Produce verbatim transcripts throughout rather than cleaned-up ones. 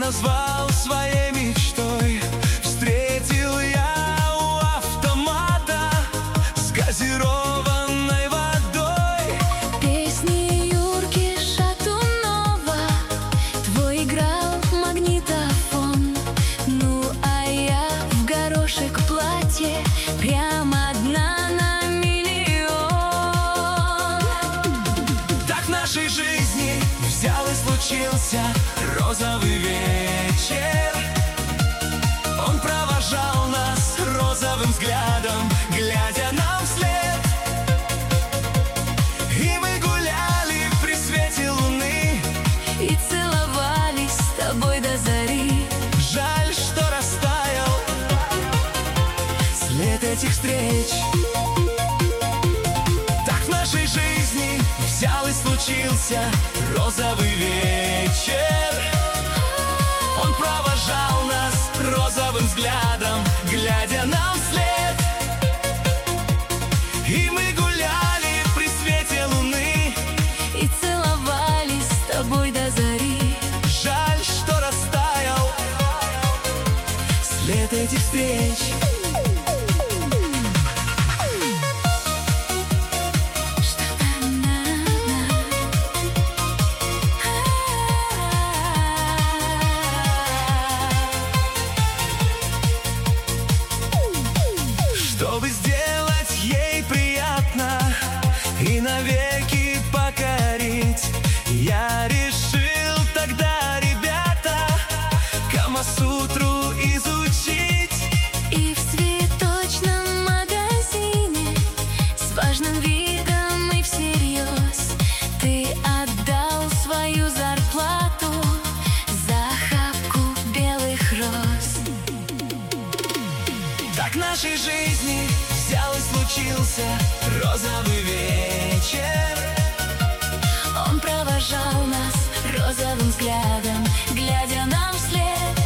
назвал своей мечтой. Встретил я у автомата с газированной водой. Песни Юрки Шатунова твой играл магнитофон. Ну а я в горошек платье, прямо одна на миллион. Так в нашей жизни взял и случился розовый вечер. Он провожал нас розовым взглядом, глядя нам вслед. И мы гуляли при свете луны и целовались с тобой до зари. Жаль, что растаял след этих встреч. Так в нашей жизни взял и случился розовый вечер. Он провожал нас розовым взглядом, глядя нам вслед. И мы гуляли при свете луны и целовались с тобой до зари. Жаль, что растаял след этих встреч. Чтобы сделать ей приятно и навеки покорить, я решил тогда, ребята, Камасутру изучить. И в цветочном магазине с важным видом и всерьез ты отдал свою зарплату за охапку белых роз. Так в нашей жизни взял и случился розовый вечер. Он провожал нас розовым взглядом, глядя нам вслед.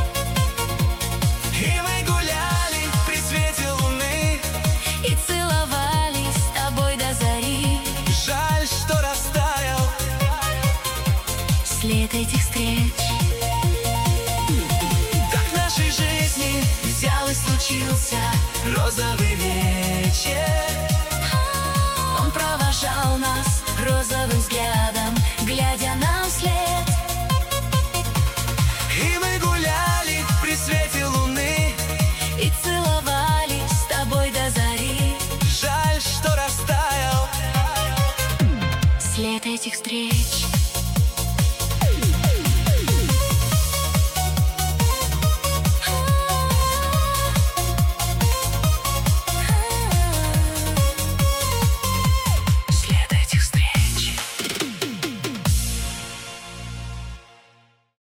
И мы гуляли при свете луны и целовались с тобой до зари. Жаль, что растаял след этих встреч. Так в нашей жизни взял и случился розовый вечер. Он провожал